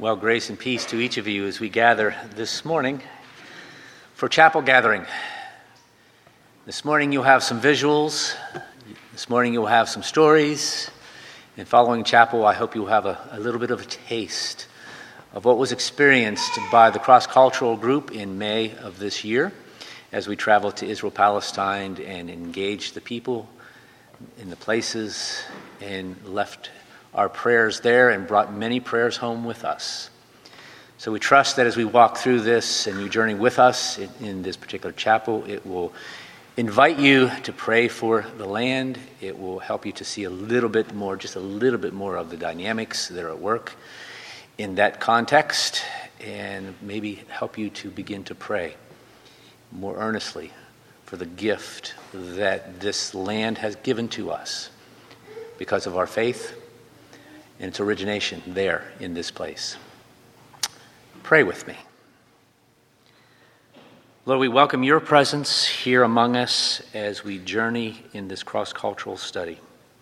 Well, grace and peace to each of you as we gather this morning for chapel gathering. This morning you'll have some visuals. This morning you'll have some stories. And following chapel, I hope you'll have a little bit of a taste of what was experienced by the cross-cultural group in May of this year as we traveled to Israel, Palestine, and engaged the people in the places and left our prayers there and brought many prayers home with us. So we trust that as we walk through this and you journey with us in this particular chapel, it will invite you to pray for the land. It will help you to see just a little bit more of the dynamics that are at work in that context, and maybe help you to begin to pray more earnestly for the gift that this land has given to us because of our faith and its origination there in this place. Pray with me. Lord, we welcome your presence here among us as we journey in this cross-cultural study.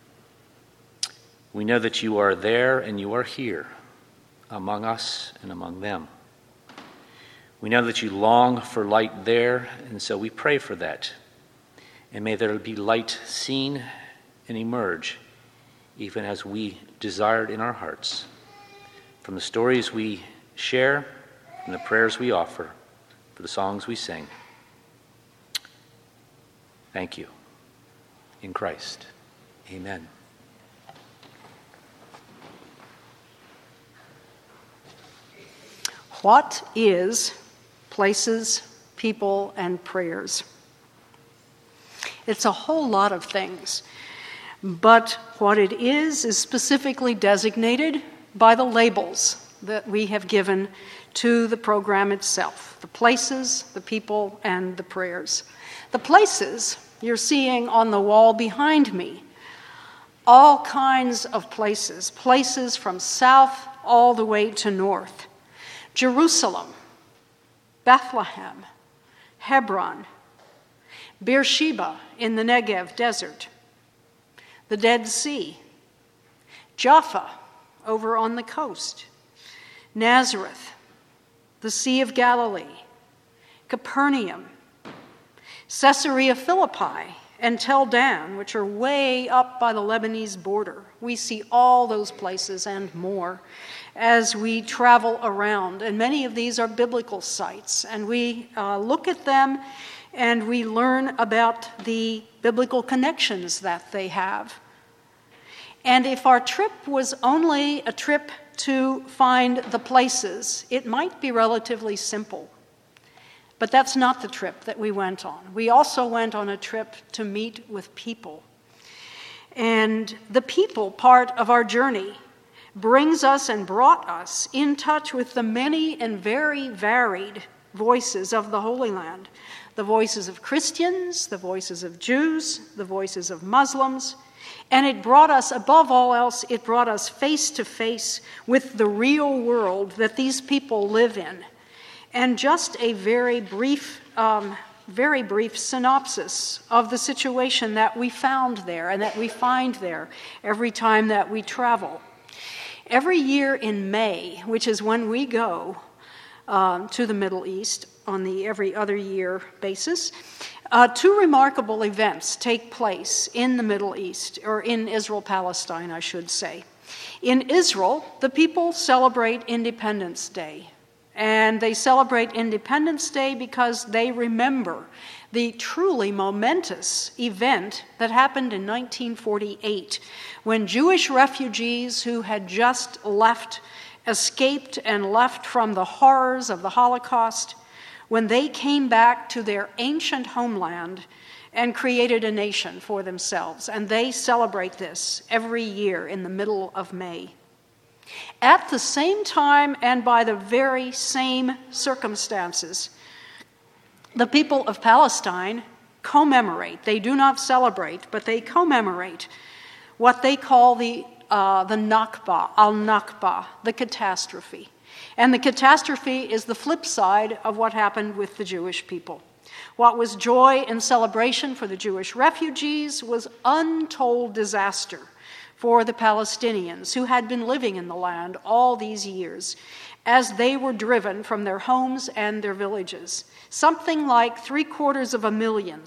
We know that you are there and you are here among us and among them. We know that you long for light there, and so we pray for that. And may there be light seen and emerge, even as we desired in our hearts, from the stories we share, from the prayers we offer, for the songs we sing. Thank you. In Christ. Amen. What is places, people, and prayers? It's a whole lot of things. But what it is specifically designated by the labels that we have given to the program itself. The places, the people, and the prayers. The places you're seeing on the wall behind me. All kinds of places. Places from south all the way to north. Jerusalem, Bethlehem, Hebron, Beersheba in the Negev desert, the Dead Sea, Jaffa over on the coast, Nazareth, the Sea of Galilee, Capernaum, Caesarea Philippi, and Tel Dan, which are way up by the Lebanese border. We see all those places and more as we travel around. And many of these are biblical sites. And we look at them and we learn about the biblical connections that they have. And if our trip was only a trip to find the places, it might be relatively simple. But that's not the trip that we went on. We also went on a trip to meet with people. And the people part of our journey brings us and brought us in touch with the many and very varied voices of the Holy Land. The voices of Christians, the voices of Jews, the voices of Muslims. And it brought us, above all else, it brought us face to face with the real world that these people live in. And just a very brief synopsis of the situation that we found there and that we find there every time that we travel. Every year in May, which is when we go to the Middle East on the every other year basis, two remarkable events take place in the Middle East, or in Israel, Palestine, I should say. In Israel, the people celebrate Independence Day. And they celebrate Independence Day because they remember the truly momentous event that happened in 1948 when Jewish refugees who had just escaped and left from the horrors of the Holocaust, when they came back to their ancient homeland and created a nation for themselves. And they celebrate this every year in the middle of May. At the same time and by the very same circumstances, the people of Palestine commemorate, they do not celebrate, but they commemorate what they call the Nakba, al-Nakba, the catastrophe. And the catastrophe is the flip side of what happened with the Jewish people. What was joy and celebration for the Jewish refugees was untold disaster for the Palestinians who had been living in the land all these years as they were driven from their homes and their villages. Something like 750,000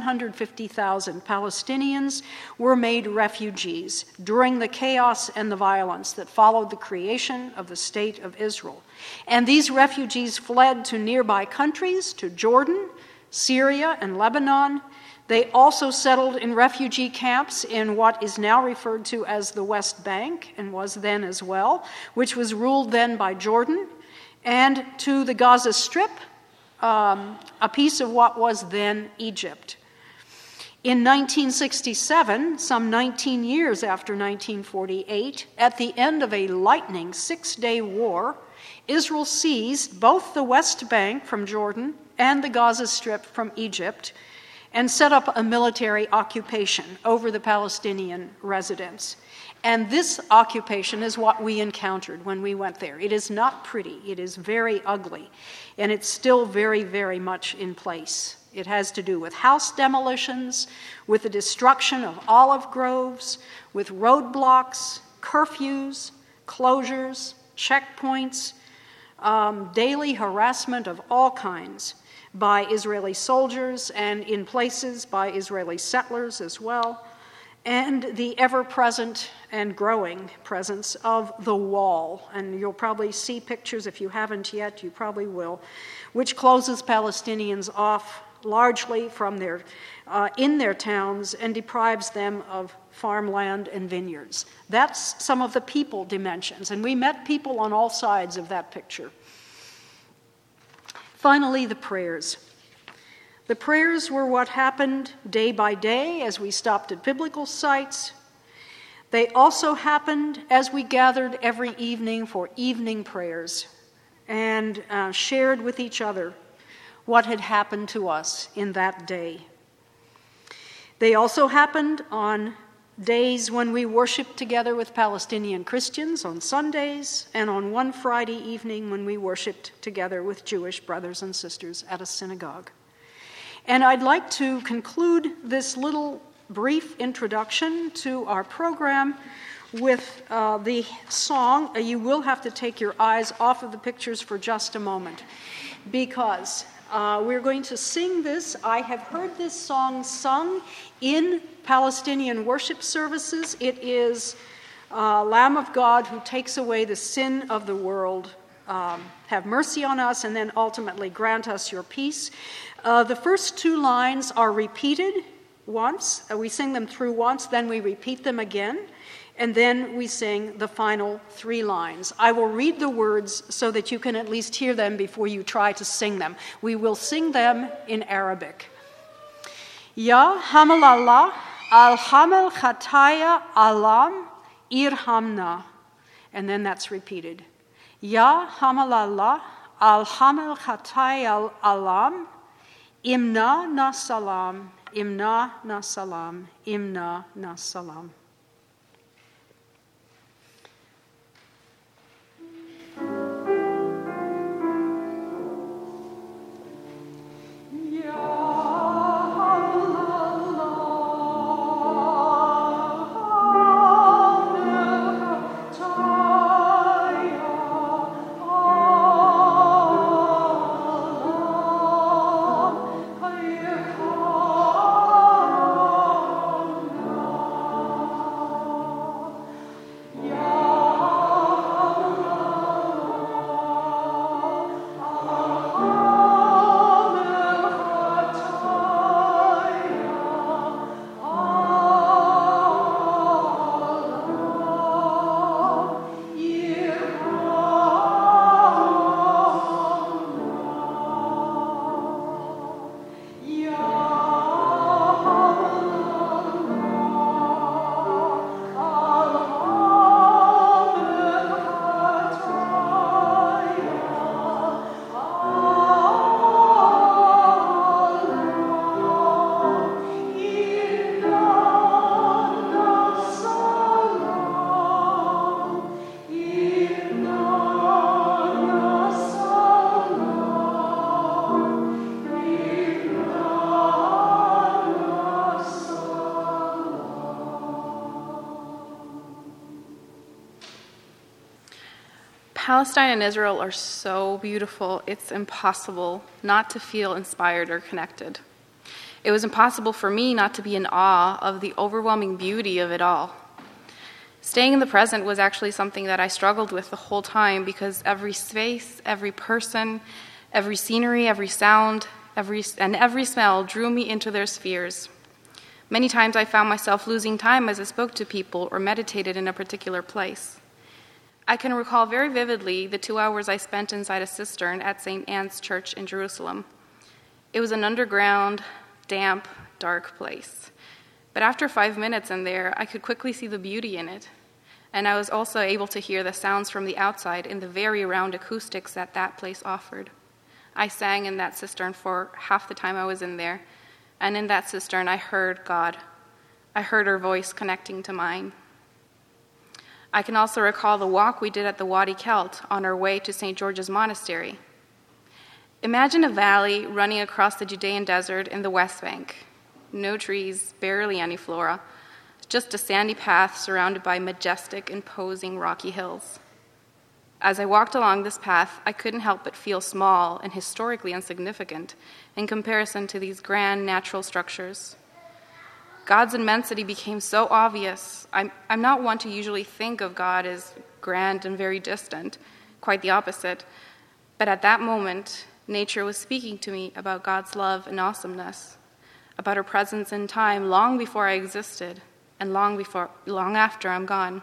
Palestinians were made refugees during the chaos and the violence that followed the creation of the State of Israel. And these refugees fled to nearby countries, to Jordan, Syria, and Lebanon. They also settled in refugee camps in what is now referred to as the West Bank, and was then as well, which was ruled then by Jordan, and to the Gaza Strip, a piece of what was then Egypt. In 1967, some 19 years after 1948, at the end of a lightning 6-day war, Israel seized both the West Bank from Jordan and the Gaza Strip from Egypt and set up a military occupation over the Palestinian residents. And this occupation is what we encountered when we went there. It is not pretty, it is very ugly, and it's still very, very much in place. It has to do with house demolitions, with the destruction of olive groves, with roadblocks, curfews, closures, checkpoints, daily harassment of all kinds by Israeli soldiers, and in places by Israeli settlers as well, and the ever-present and growing presence of the wall. And you'll probably see pictures, if you haven't yet, you probably will, which closes Palestinians off largely from in their towns and deprives them of farmland and vineyards. That's some of the people dimensions, and we met people on all sides of that picture. Finally, the prayers. The prayers were what happened day by day as we stopped at biblical sites. They also happened as we gathered every evening for evening prayers and shared with each other what had happened to us in that day. They also happened on days when we worshiped together with Palestinian Christians on Sundays, and on one Friday evening when we worshiped together with Jewish brothers and sisters at a synagogue. And I'd like to conclude this little brief introduction to our program with the song. You will have to take your eyes off of the pictures for just a moment, because we're going to sing this. I have heard this song sung in Palestinian worship services. It is Lamb of God who takes away the sin of the world. Have mercy on us, and then ultimately grant us your peace. The first 2 lines are repeated once. We sing them through once, then we repeat them again, and then we sing the final 3 lines. I will read the words so that you can at least hear them before you try to sing them. We will sing them in Arabic. Ya Hamalallah, al-Hamal Khataya Alam Irhamna. And then that's repeated. Ya Hamalallah, al-Hamal Khataya Alam Imna na Salam, Imna na Salam, Imna na Salam. Palestine and Israel are so beautiful, it's impossible not to feel inspired or connected. It was impossible for me not to be in awe of the overwhelming beauty of it all. Staying in the present was actually something that I struggled with the whole time because every space, every person, every scenery, every sound, every smell drew me into their spheres. Many times I found myself losing time as I spoke to people or meditated in a particular place. I can recall very vividly the 2 hours I spent inside a cistern at St. Anne's Church in Jerusalem. It was an underground, damp, dark place. But after 5 minutes in there, I could quickly see the beauty in it. And I was also able to hear the sounds from the outside in the very round acoustics that place offered. I sang in that cistern for half the time I was in there. And in that cistern, I heard God. I heard her voice connecting to mine. I can also recall the walk we did at the Wadi Kelt on our way to St. George's Monastery. Imagine a valley running across the Judean desert in the West Bank. No trees, barely any flora, just a sandy path surrounded by majestic, imposing rocky hills. As I walked along this path, I couldn't help but feel small and historically insignificant in comparison to these grand natural structures. God's immensity became so obvious. I'm not one to usually think of God as grand and very distant, quite the opposite. But at that moment, nature was speaking to me about God's love and awesomeness, about her presence in time long before I existed and long after I'm gone.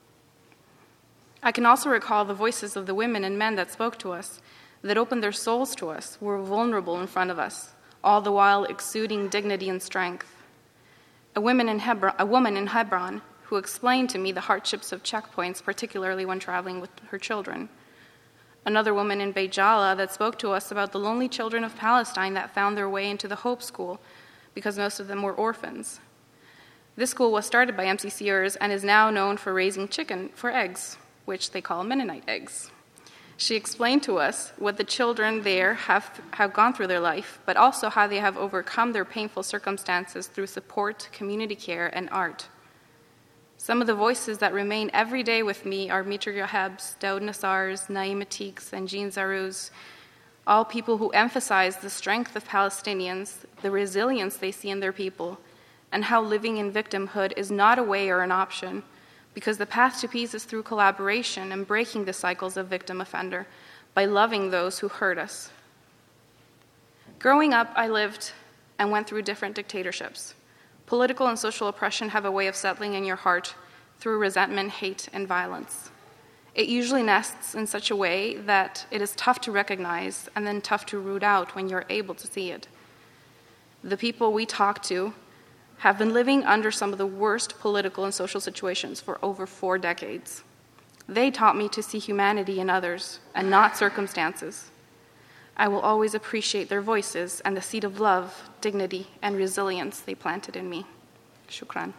I can also recall the voices of the women and men that spoke to us, that opened their souls to us, were vulnerable in front of us, all the while exuding dignity and strength. A woman in Hebron who explained to me the hardships of checkpoints, particularly when traveling with her children. Another woman in Beit Jala that spoke to us about the lonely children of Palestine that found their way into the Hope School because most of them were orphans. This school was started by MCCers and is now known for raising chicken for eggs, which they call Mennonite eggs. She explained to us what the children there have gone through their life, but also how they have overcome their painful circumstances through support, community care, and art. Some of the voices that remain every day with me are Mitra Yoheb's, Daoud Nassar's, Naim Atik's, and Jean Zarou's, all people who emphasize the strength of Palestinians, the resilience they see in their people, and how living in victimhood is not a way or an option, because the path to peace is through collaboration and breaking the cycles of victim-offender by loving those who hurt us. Growing up, I lived and went through different dictatorships. Political and social oppression have a way of settling in your heart through resentment, hate, and violence. It usually nests in such a way that it is tough to recognize and then tough to root out when you're able to see it. The people we talk to have been living under some of the worst political and social situations for over 4 decades. They taught me to see humanity in others and not circumstances. I will always appreciate their voices and the seed of love, dignity, and resilience they planted in me. Shukran.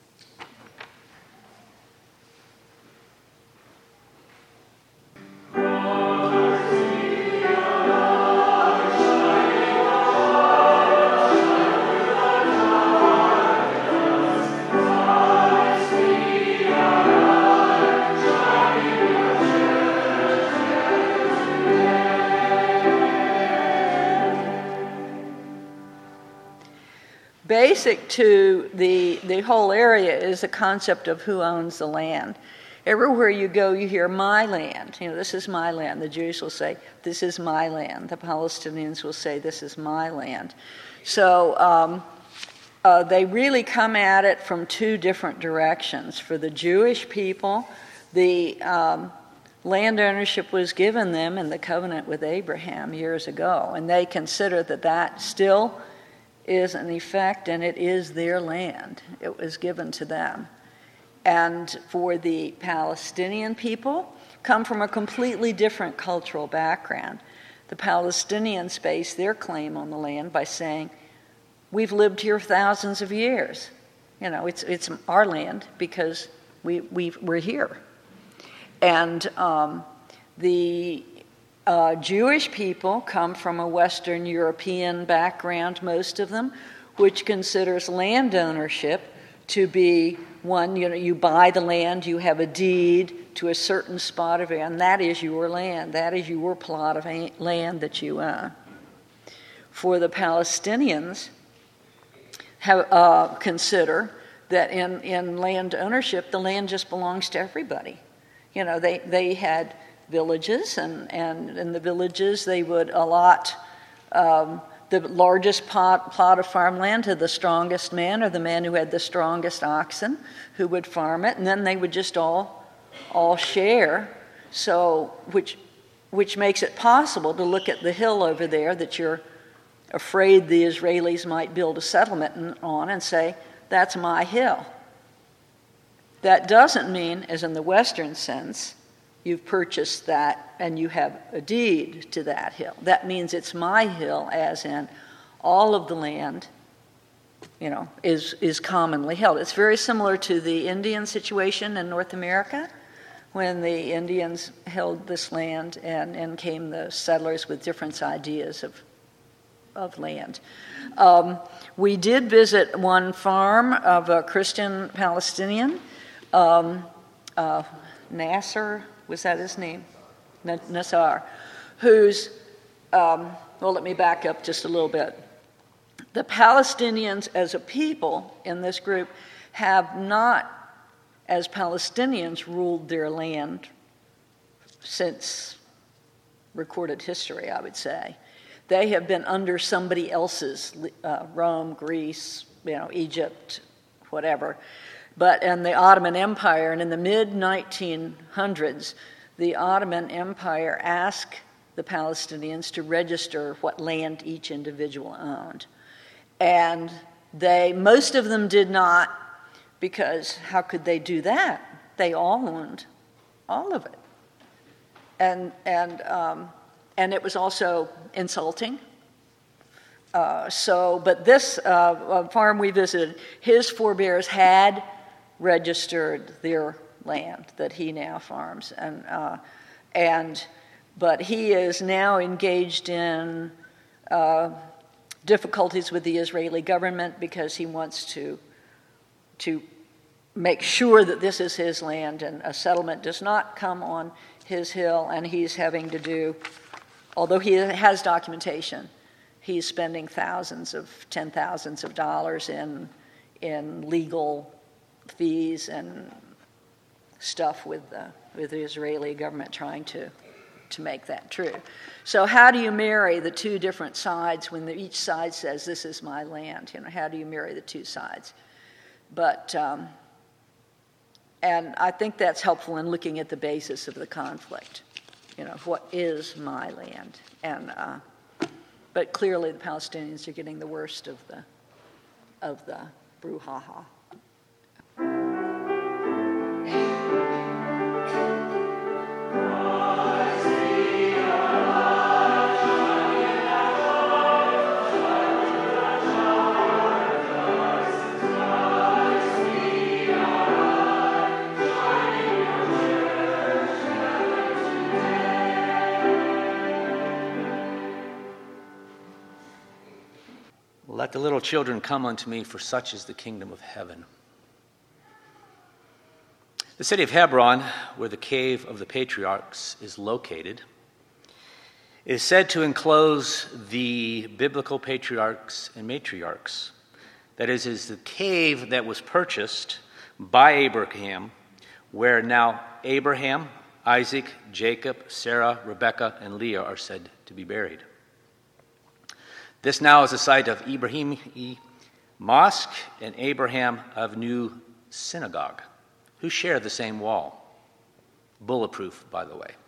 Basic to the whole area is the concept of who owns the land. Everywhere you go, you hear my land. This is my land. The Jews will say, this is my land. The Palestinians will say, this is my land. So they really come at it from 2 different directions. For the Jewish people, the land ownership was given them in the covenant with Abraham years ago, and they consider that still is in effect, and it is their land. It was given to them. And for the Palestinian people, come from a completely different cultural background. The Palestinians base their claim on the land by saying, we've lived here thousands of years. It's our land because we're here. And the Jewish people come from a Western European background, most of them, which considers land ownership to be one, you buy the land, you have a deed, to a certain spot of land. That is your land. That is your plot of land that you own. For the Palestinians, consider that in land ownership, the land just belongs to everybody. You know, they had villages, and in the villages they would allot the largest plot of farmland to the strongest man, or the man who had the strongest oxen, who would farm it, and then they would just all share. So, which makes it possible to look at the hill over there that you're afraid the Israelis might build a settlement on and say, that's my hill. That doesn't mean, as in the Western sense, you've purchased that and you have a deed to that hill. That means it's my hill, as in all of the land, you know, is commonly held. It's very similar to the Indian situation in North America, when the Indians held this land and came the settlers with different ideas of land. We did visit one farm of a Christian Palestinian, Nasser, was that his name? Nassar, who's, well, let me back up just a little bit. The Palestinians as a people in this group have not, as Palestinians, ruled their land since recorded history, I would say. They have been under somebody else's, Rome, Greece, you know, Egypt, whatever. But in the Ottoman Empire, and in the mid-1900s, the Ottoman Empire asked the Palestinians to register what land each individual owned. And most of them did not, because how could they do that? They all owned all of it. And it was also insulting. But this farm we visited, his forebears had registered their land that he now farms, but he is now engaged in difficulties with the Israeli government because he wants to make sure that this is his land and a settlement does not come on his hill, and he's having to do, although he has documentation, he's spending thousands of dollars in legal fees and stuff with the Israeli government trying to make that true. So how do you marry the two different sides when each side says, this is my land? You know, how do you marry the two sides? But, and I think that's helpful in looking at the basis of the conflict. You know, what is my land? And, but clearly the Palestinians are getting the worst of the brouhaha. Let the little children come unto me, for such is the kingdom of heaven. The city of Hebron, where the cave of the patriarchs is located, is said to enclose the biblical patriarchs and matriarchs. That is the cave that was purchased by Abraham, where now Abraham, Isaac, Jacob, Sarah, Rebekah, and Leah are said to be buried. This now is the site of Ibrahim Mosque and Abraham Avenu Synagogue, who share the same wall. Bulletproof, by the way.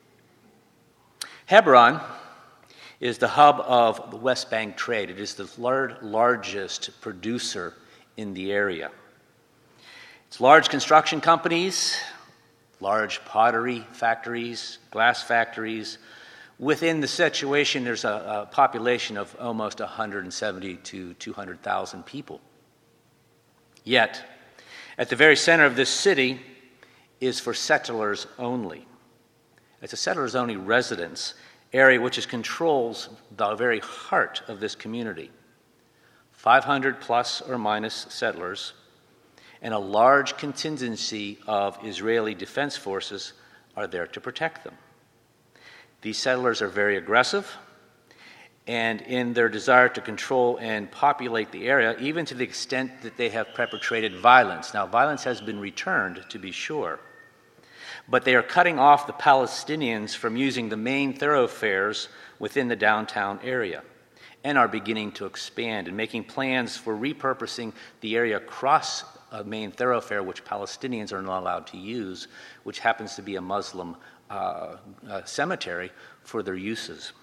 Hebron is the hub of the West Bank trade. It is the largest producer in the area. It's large construction companies, large pottery factories, glass factories. Within the situation, there's a population of almost 170 to 200,000 people. Yet, at the very center of this city is for settlers only. It's a settlers-only residence area which controls the very heart of this community. 500 plus or minus settlers, and a large contingency of Israeli defense forces are there to protect them. These settlers are very aggressive, and in their desire to control and populate the area, even to the extent that they have perpetrated violence. Now, violence has been returned, to be sure, but they are cutting off the Palestinians from using the main thoroughfares within the downtown area, and are beginning to expand and making plans for repurposing the area across a main thoroughfare which Palestinians are not allowed to use, which happens to be a Muslim cemetery for their uses.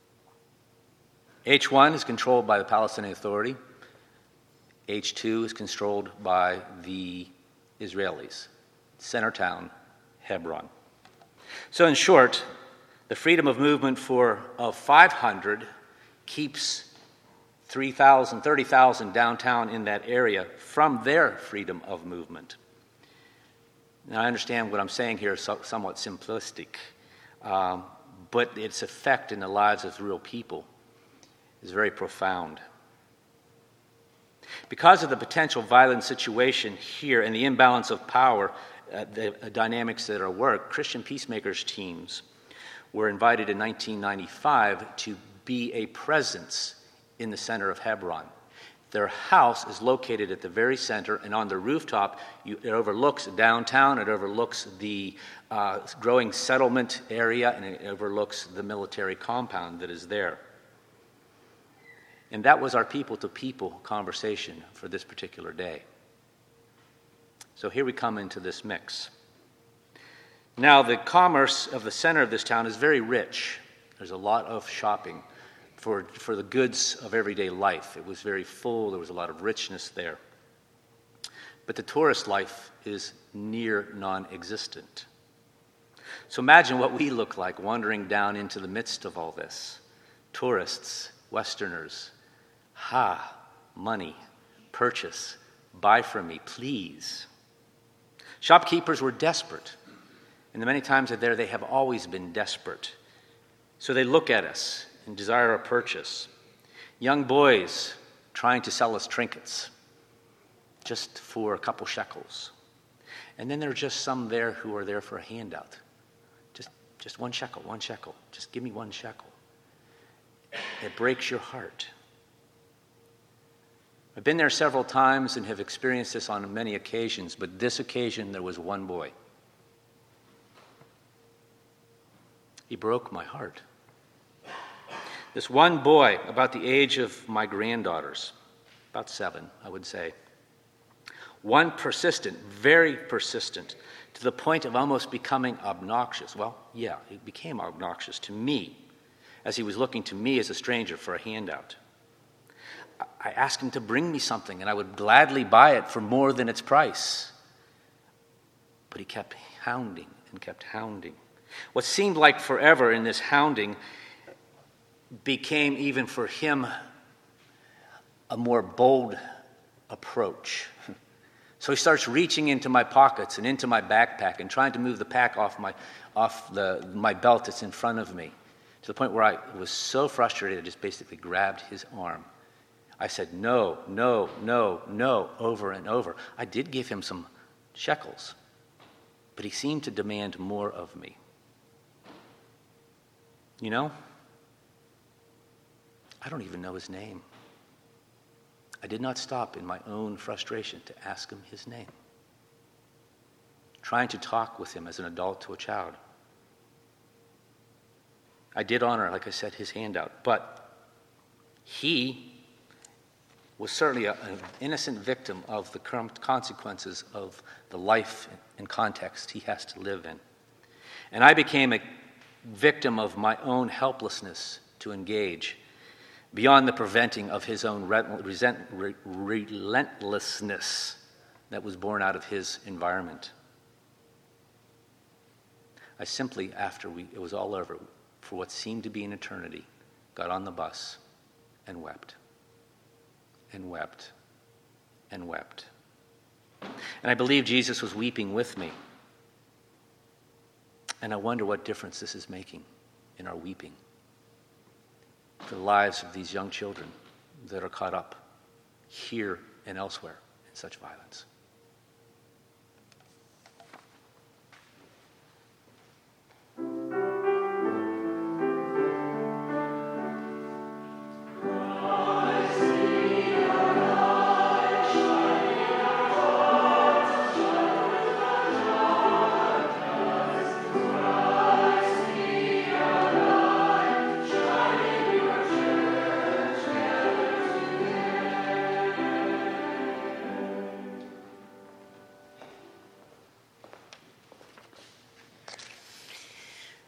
H1 is controlled by the Palestinian Authority. H2 is controlled by the Israelis. Center town, Hebron. So in short, the freedom of movement of 500 keeps 3,000, 30,000 downtown in that area from their freedom of movement. Now, I understand what I'm saying here is somewhat simplistic, but its effect in the lives of real people is very profound. Because of the potential violent situation here and the imbalance of power, the dynamics that are at work, Christian peacemakers teams were invited in 1995 to be a presence in the center of Hebron. Their house is located at the very center, and on the rooftop, it overlooks downtown, it overlooks the growing settlement area, and it overlooks the military compound that is there. And that was our people-to-people conversation for this particular day. So here we come into this mix. Now, the commerce of the center of this town is very rich. There's a lot of shopping for the goods of everyday life. It was very full. There was a lot of richness there. But the tourist life is near non-existent. So imagine what we look like wandering down into the midst of all this. Tourists, Westerners, money, purchase, buy from me, please. Shopkeepers were desperate, and the many times they're there, they have always been desperate. So they look at us and desire a purchase. Young boys trying to sell us trinkets, just for a couple shekels. And then there are just some there who are there for a handout. Just 1 shekel, 1 shekel. Just give me 1 shekel. It breaks your heart. I've been there several times and have experienced this on many occasions, but this occasion there was one boy. He broke my heart. This one boy, about the age of my granddaughters, about 7, I would say. One persistent, very persistent, to the point of almost becoming obnoxious. Well, yeah, he became obnoxious to me, as he was looking to me as a stranger for a handout. I asked him to bring me something, and I would gladly buy it for more than its price. But he kept hounding and kept hounding. What seemed like forever in this hounding became, even for him, a more bold approach. So he starts reaching into my pockets and into my backpack and trying to move the pack off my belt that's in front of me, to the point where I was so frustrated I just basically grabbed his arm. I said, no, no, no, no, over and over. I did give him some shekels, but he seemed to demand more of me. You know, I don't even know his name. I did not stop in my own frustration to ask him his name, trying to talk with him as an adult to a child. I did honor, like I said, his handout, but he was certainly an innocent victim of the consequences of the life and context he has to live in. And I became a victim of my own helplessness to engage, beyond the preventing of his own relentlessness that was born out of his environment. I simply, after it was all over, for what seemed to be an eternity, got on the bus and wept. And wept, and wept. And I believe Jesus was weeping with me. And I wonder what difference this is making in our weeping for the lives of these young children that are caught up here and elsewhere in such violence.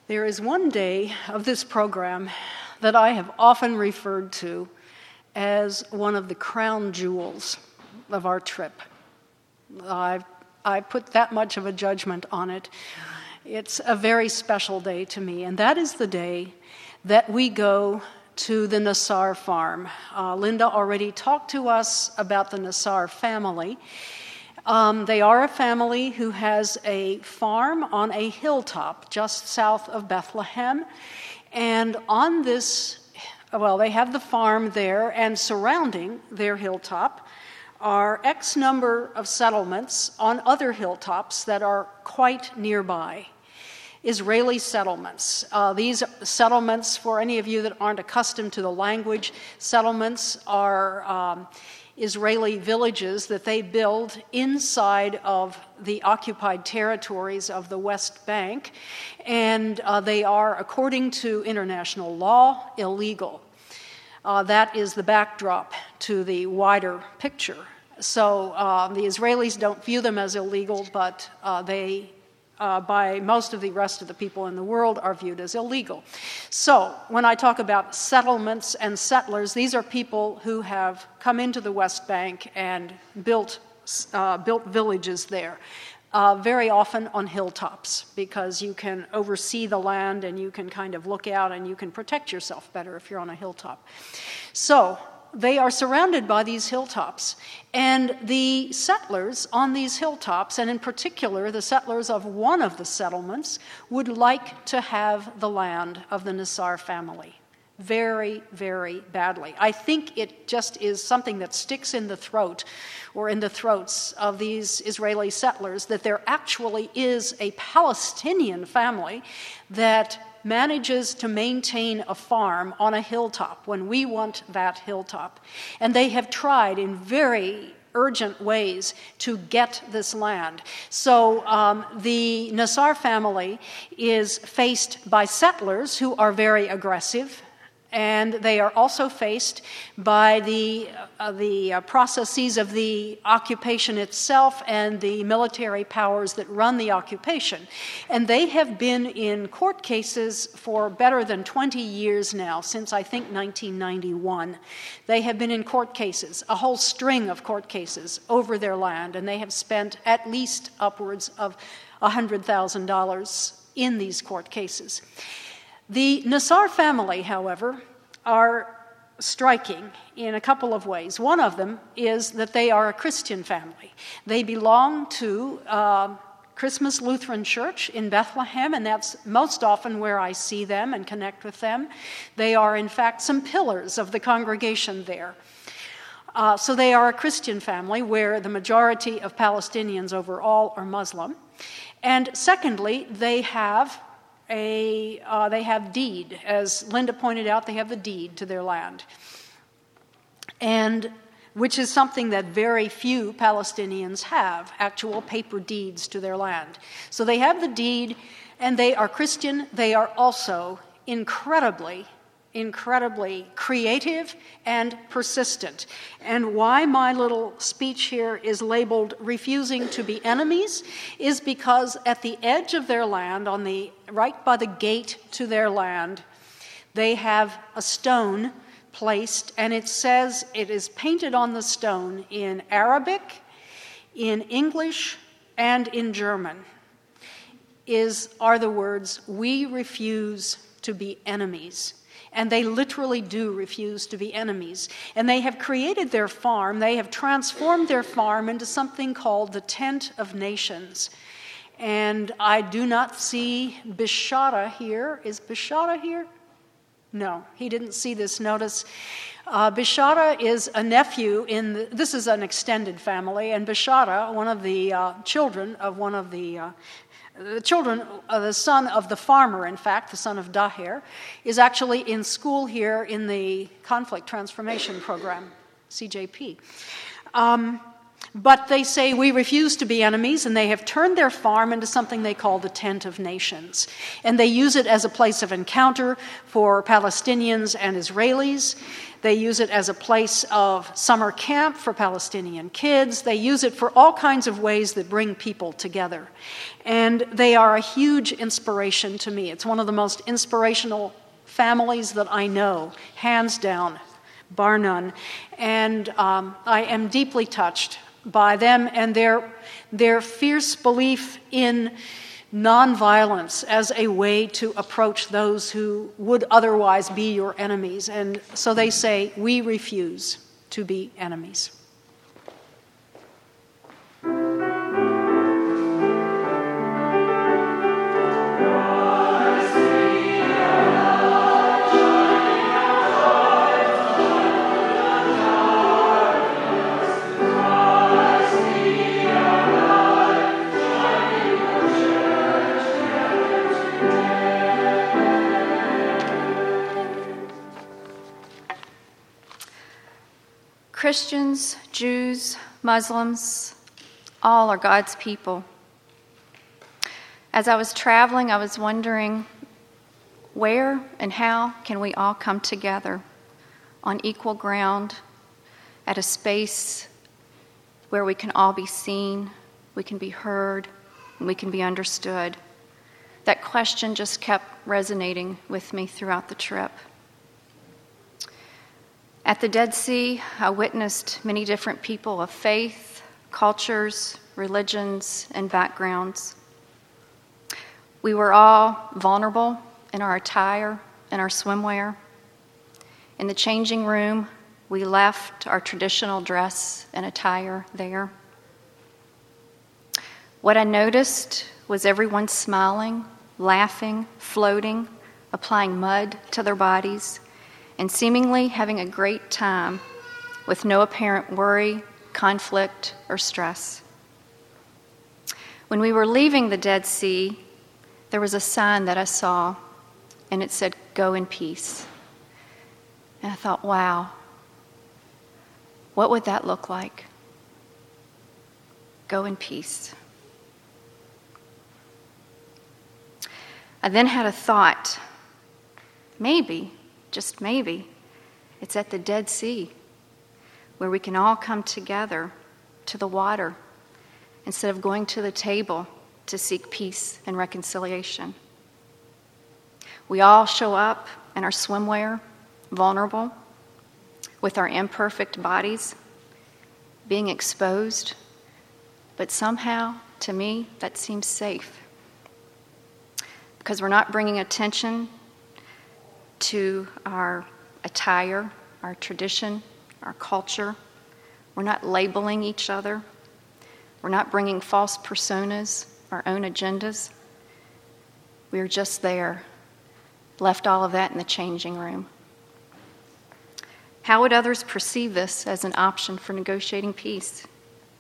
There is one day of this program that I have often referred to as one of the crown jewels of our trip. I put that much of a judgment on it. It's a very special day to me, and that is the day that we go to the Nassar farm. Linda already talked to us about the Nassar family. They are a family who has a farm on a hilltop just south of Bethlehem. And on this, they have the farm there, and surrounding their hilltop are X number of settlements on other hilltops that are quite nearby. Israeli settlements. These settlements, for any of you that aren't accustomed to the language, settlements are Israeli villages that they build inside of the occupied territories of the West Bank, and they are, according to international law, illegal. That is the backdrop to the wider picture. So the Israelis don't view them as illegal, but they by most of the rest of the people in the world are viewed as illegal. So when I talk about settlements and settlers, these are people who have come into the West Bank and built villages there, very often on hilltops, because you can oversee the land and you can kind of look out and you can protect yourself better if you're on a hilltop. So they are surrounded by these hilltops, and the settlers on these hilltops, and in particular the settlers of one of the settlements, would like to have the land of the Nassar family very, very badly. I think it just is something that sticks in the throat, or in the throats of these Israeli settlers, that there actually is a Palestinian family that manages to maintain a farm on a hilltop when we want that hilltop. And they have tried in very urgent ways to get this land. So the Nassar family is faced by settlers who are very aggressive, and they are also faced by the processes of the occupation itself and the military powers that run the occupation. And they have been in court cases for better than 20 years now, since I think 1991. They have been in court cases, a whole string of court cases over their land, and they have spent at least upwards of $100,000 in these court cases. The Nassar family, however, are striking in a couple of ways. One of them is that they are a Christian family. They belong to Christmas Lutheran Church in Bethlehem, and that's most often where I see them and connect with them. They are, in fact, some pillars of the congregation there. So they are a Christian family where the majority of Palestinians overall are Muslim. And secondly, they have deed. As Linda pointed out, they have the deed to their land, and which is something that very few Palestinians have, actual paper deeds to their land. So they have the deed, and they are Christian. They are also incredibly creative and persistent. And why my little speech here is labeled refusing to be enemies is because at the edge of their land, right by the gate to their land, they have a stone placed, and it says, it is painted on the stone in Arabic, in English, and in German, are the words, "We refuse to be enemies." And they literally do refuse to be enemies. And they have created their farm, they have transformed their farm into something called the Tent of Nations. And I do not see Bishara here. Is Bishara here? No, he didn't see this notice. Bishara is a nephew this is an extended family, and Bishara, one of the children of the son of the farmer, in fact, the son of Daher, is actually in school here in the Conflict Transformation Program, CJP. But they say we refuse to be enemies, and they have turned their farm into something they call the Tent of Nations. And they use it as a place of encounter for Palestinians and Israelis. They use it as a place of summer camp for Palestinian kids. They use it for all kinds of ways that bring people together. And they are a huge inspiration to me. It's one of the most inspirational families that I know, hands down, bar none. And I am deeply touched by them and their fierce belief in nonviolence as a way to approach those who would otherwise be your enemies. And so they say, we refuse to be enemies. Christians, Jews, Muslims, all are God's people. As I was traveling, I was wondering where and how can we all come together on equal ground at a space where we can all be seen, we can be heard, and we can be understood. That question just kept resonating with me throughout the trip. At the Dead Sea, I witnessed many different people of faith, cultures, religions, and backgrounds. We were all vulnerable in our attire and our swimwear. In the changing room, we left our traditional dress and attire there. What I noticed was everyone smiling, laughing, floating, applying mud to their bodies, and seemingly having a great time with no apparent worry, conflict, or stress. When we were leaving the Dead Sea, there was a sign that I saw, and it said, "Go in peace." And I thought, wow, what would that look like? Go in peace. I then had a thought, maybe, just maybe, it's at the Dead Sea where we can all come together to the water instead of going to the table to seek peace and reconciliation. We all show up in our swimwear, vulnerable, with our imperfect bodies, being exposed, but somehow, to me, that seems safe because we're not bringing attention to our attire, our tradition, our culture. We're not labeling each other. We're not bringing false personas, our own agendas. We're just there, left all of that in the changing room. How would others perceive this as an option for negotiating peace?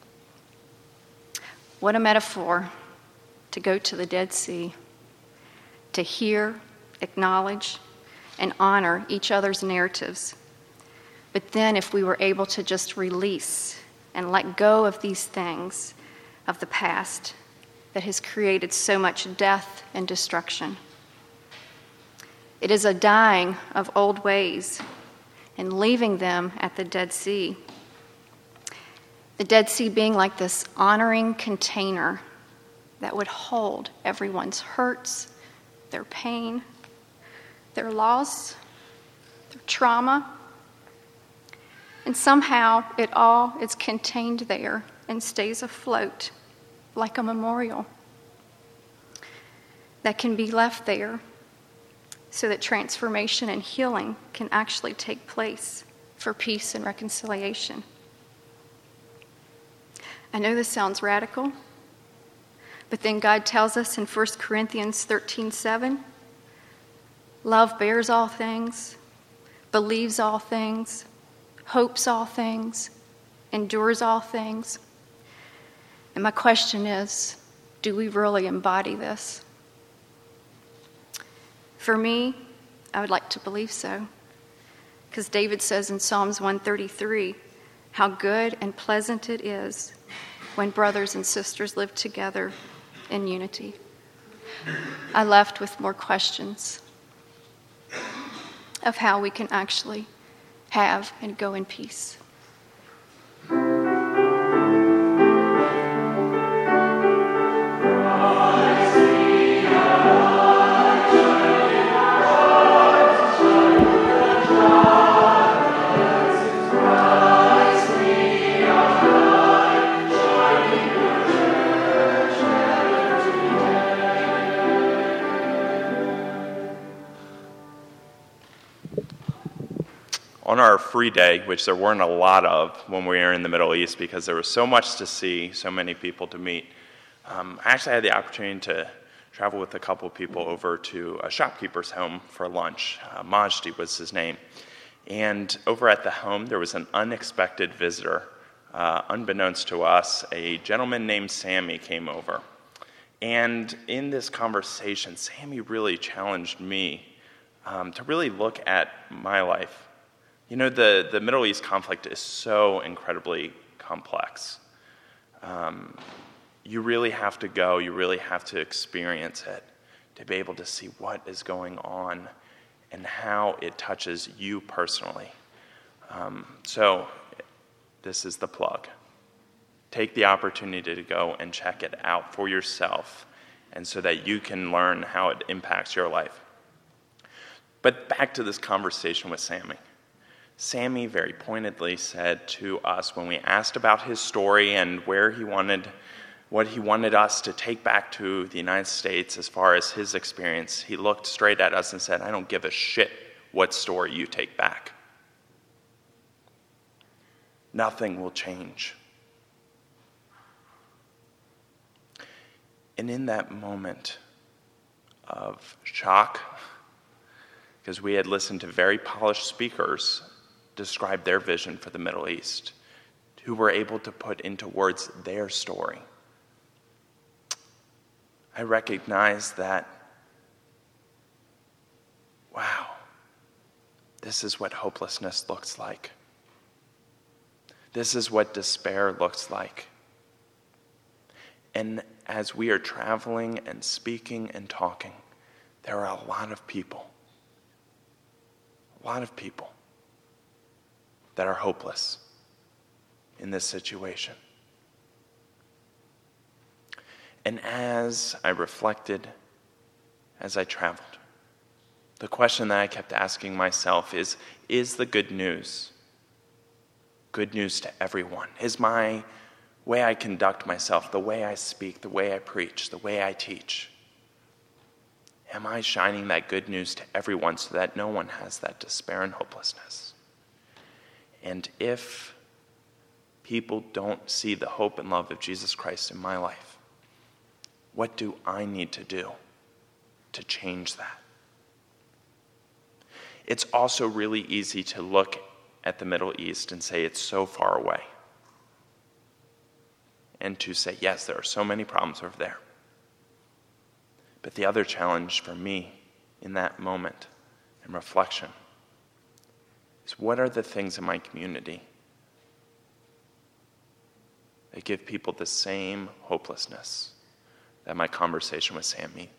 What a metaphor to go to the Dead Sea, to hear, acknowledge, and honor each other's narratives. But then if we were able to just release and let go of these things of the past that has created so much death and destruction. It is a dying of old ways and leaving them at the Dead Sea. The Dead Sea being like this honoring container that would hold everyone's hurts, their pain, their loss, their trauma. And somehow it all is contained there and stays afloat like a memorial that can be left there so that transformation and healing can actually take place for peace and reconciliation. I know this sounds radical, but then God tells us in 1 Corinthians 13:7, love bears all things, believes all things, hopes all things, endures all things. And my question is, do we really embody this? For me, I would like to believe so. Because David says in Psalms 133, how good and pleasant it is when brothers and sisters live together in unity. I left with more questions of how we can actually have and go in peace. On our free day, which there weren't a lot of when we were in the Middle East because there was so much to see, so many people to meet, I actually had the opportunity to travel with a couple of people over to a shopkeeper's home for lunch. Majdi was his name. And over at the home, there was an unexpected visitor. Unbeknownst to us, a gentleman named Sammy came over. And in this conversation, Sammy really challenged me to really look at my life. You know, the Middle East conflict is so incredibly complex. You really have to go, you really have to experience it to be able to see what is going on and how it touches you personally. So this is the plug. Take the opportunity to go and check it out for yourself, and so that you can learn how it impacts your life. But back to this conversation with Sammy. Sammy very pointedly said to us when we asked about his story and what he wanted us to take back to the United States as far as his experience, he looked straight at us and said, "I don't give a shit what story you take back. Nothing will change." And in that moment of shock, because we had listened to very polished speakers describe their vision for the Middle East, who were able to put into words their story, I recognized that, wow, this is what hopelessness looks like. This is what despair looks like. And as we are traveling and speaking and talking, there are a lot of people that are hopeless in this situation. And as I reflected, as I traveled, the question that I kept asking myself is the good news to everyone? Is my way I conduct myself, the way I speak, the way I preach, the way I teach, am I shining that good news to everyone so that no one has that despair and hopelessness? And if people don't see the hope and love of Jesus Christ in my life, what do I need to do to change that? It's also really easy to look at the Middle East and say it's so far away. And to say, yes, there are so many problems over there. But the other challenge for me in that moment and reflection is, what are the things in my community that give people the same hopelessness that my conversation with Sammy?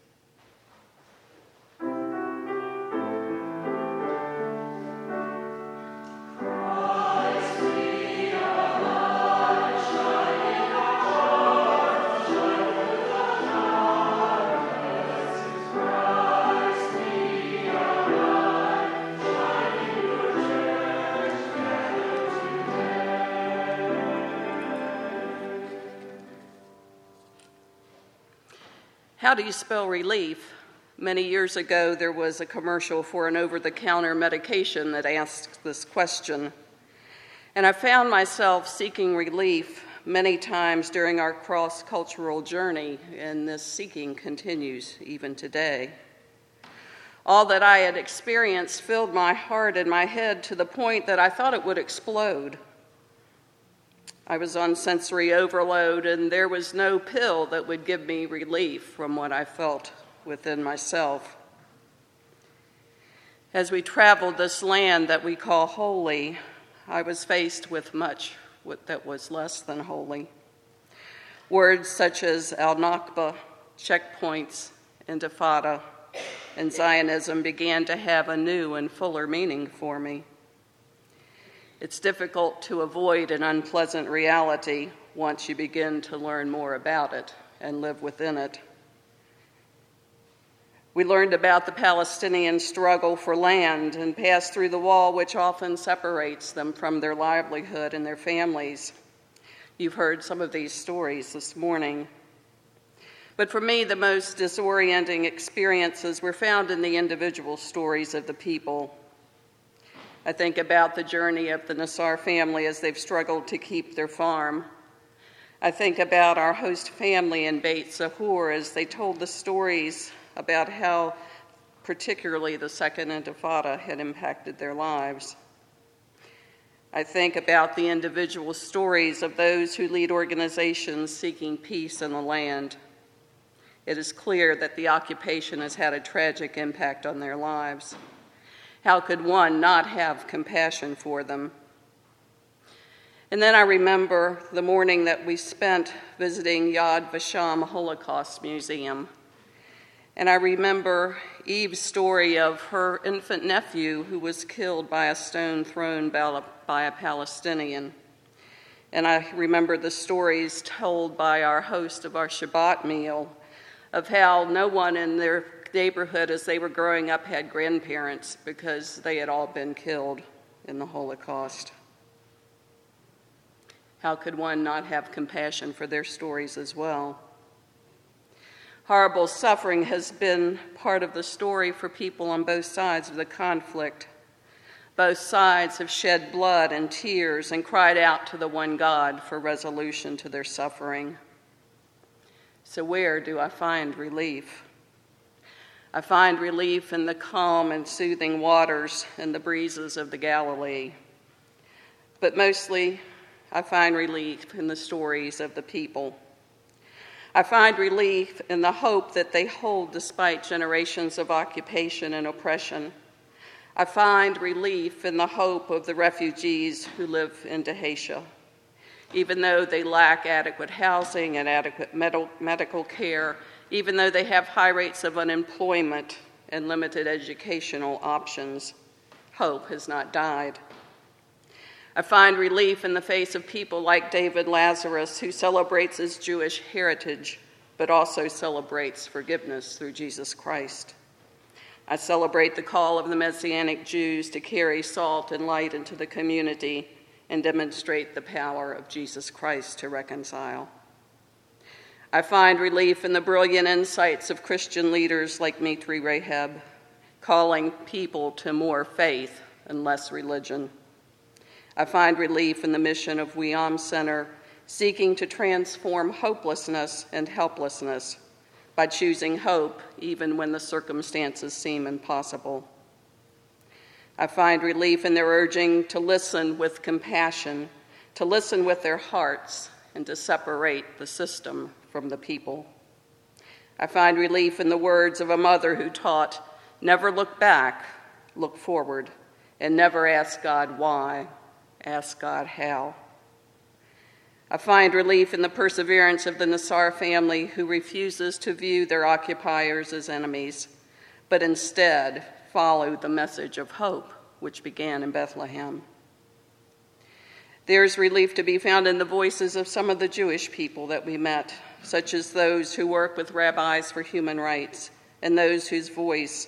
How do you spell relief? Many years ago, there was a commercial for an over-the-counter medication that asked this question. And I found myself seeking relief many times during our cross-cultural journey, and this seeking continues even today. All that I had experienced filled my heart and my head to the point that I thought it would explode. I was on sensory overload, and there was no pill that would give me relief from what I felt within myself. As we traveled this land that we call holy, I was faced with much that was less than holy. Words such as al-Nakba, checkpoints, Intifada, and Zionism began to have a new and fuller meaning for me. It's difficult to avoid an unpleasant reality once you begin to learn more about it and live within it. We learned about the Palestinian struggle for land and passed through the wall which often separates them from their livelihood and their families. You've heard some of these stories this morning. But for me, the most disorienting experiences were found in the individual stories of the people. I think about the journey of the Nassar family as they've struggled to keep their farm. I think about our host family in Beit Zahur as they told the stories about how particularly the Second Intifada had impacted their lives. I think about the individual stories of those who lead organizations seeking peace in the land. It is clear that the occupation has had a tragic impact on their lives. How could one not have compassion for them? And then I remember the morning that we spent visiting Yad Vashem Holocaust Museum. And I remember Eve's story of her infant nephew who was killed by a stone thrown by a Palestinian. And I remember the stories told by our host of our Shabbat meal of how no one in their neighborhood as they were growing up had grandparents because they had all been killed in the Holocaust. How could one not have compassion for their stories as well? Horrible suffering has been part of the story for people on both sides of the conflict. Both sides have shed blood and tears and cried out to the one God for resolution to their suffering. So where do I find relief? I find relief in the calm and soothing waters and the breezes of the Galilee. But mostly, I find relief in the stories of the people. I find relief in the hope that they hold despite generations of occupation and oppression. I find relief in the hope of the refugees who live in Dheisheh. Even though they lack adequate housing and adequate medical care, even though they have high rates of unemployment and limited educational options, hope has not died. I find relief in the face of people like David Lazarus, who celebrates his Jewish heritage, but also celebrates forgiveness through Jesus Christ. I celebrate the call of the Messianic Jews to carry salt and light into the community and demonstrate the power of Jesus Christ to reconcile. I find relief in the brilliant insights of Christian leaders like Mitri Rehab, calling people to more faith and less religion. I find relief in the mission of WIAM Center, seeking to transform hopelessness and helplessness by choosing hope even when the circumstances seem impossible. I find relief in their urging to listen with compassion, to listen with their hearts, and to separate the system from the people. I find relief in the words of a mother who taught, "Never look back, look forward, and never ask God why, ask God how." I find relief in the perseverance of the Nassar family who refuses to view their occupiers as enemies, but instead follow the message of hope which began in Bethlehem. There is relief to be found in the voices of some of the Jewish people that we met, such as those who work with Rabbis for Human Rights and those who voice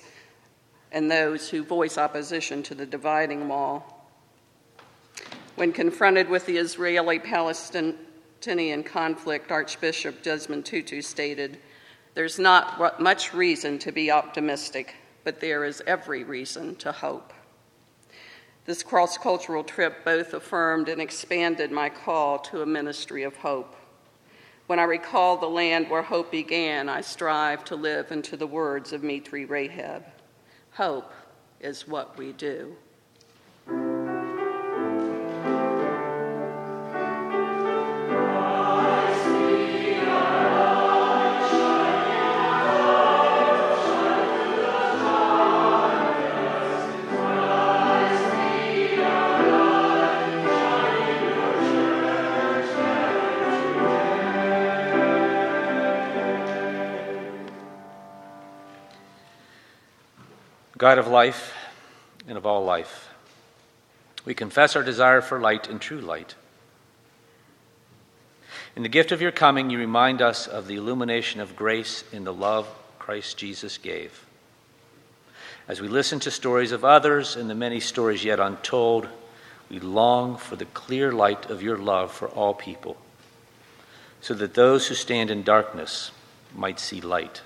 opposition to the dividing wall. When confronted with the Israeli-Palestinian conflict, Archbishop Desmond Tutu stated, "There's not much reason to be optimistic, but there is every reason to hope." This cross-cultural trip both affirmed and expanded my call to a ministry of hope. When I recall the land where hope began, I strive to live into the words of Mitri Rehab. Hope is what we do. God of life and of all life, we confess our desire for light and true light. In the gift of your coming, you remind us of the illumination of grace in the love Christ Jesus gave. As we listen to stories of others and the many stories yet untold, we long for the clear light of your love for all people, so that those who stand in darkness might see light.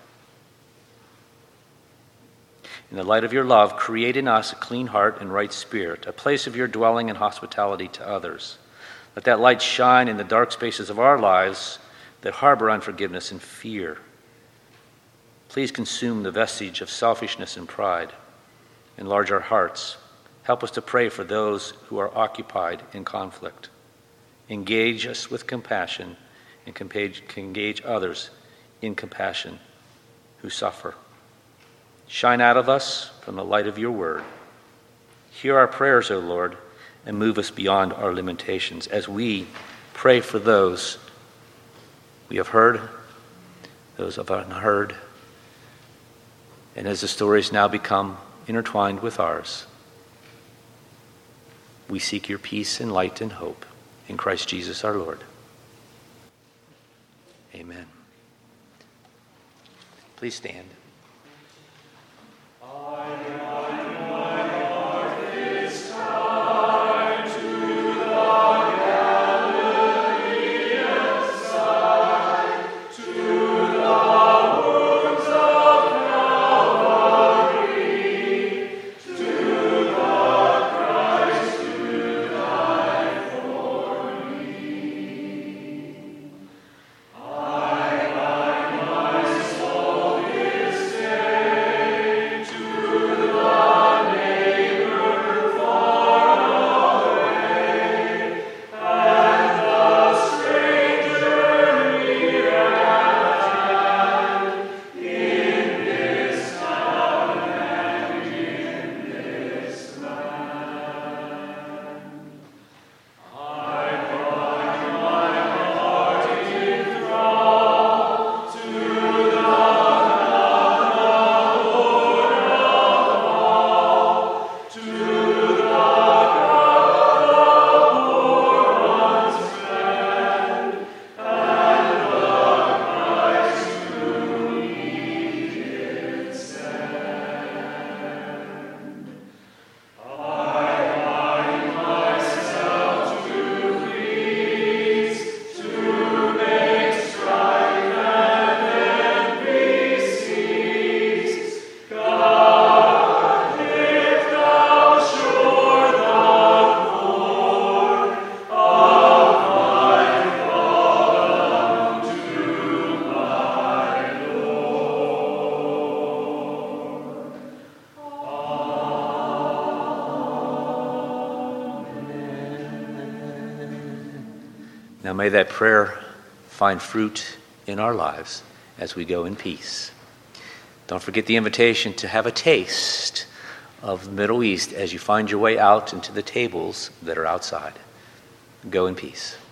In the light of your love, create in us a clean heart and right spirit, a place of your dwelling and hospitality to others. Let that light shine in the dark spaces of our lives that harbor unforgiveness and fear. Please consume the vestige of selfishness and pride. Enlarge our hearts. Help us to pray for those who are occupied in conflict. Engage us with compassion and engage others in compassion who suffer. Shine out of us from the light of your word. Hear our prayers, O Lord, and move us beyond our limitations as we pray for those we have heard, those of unheard, and as the stories now become intertwined with ours, we seek your peace and light and hope in Christ Jesus our Lord. Amen. Please stand. Now may that prayer find fruit in our lives as we go in peace. Don't forget the invitation to have a taste of the Middle East as you find your way out into the tables that are outside. Go in peace.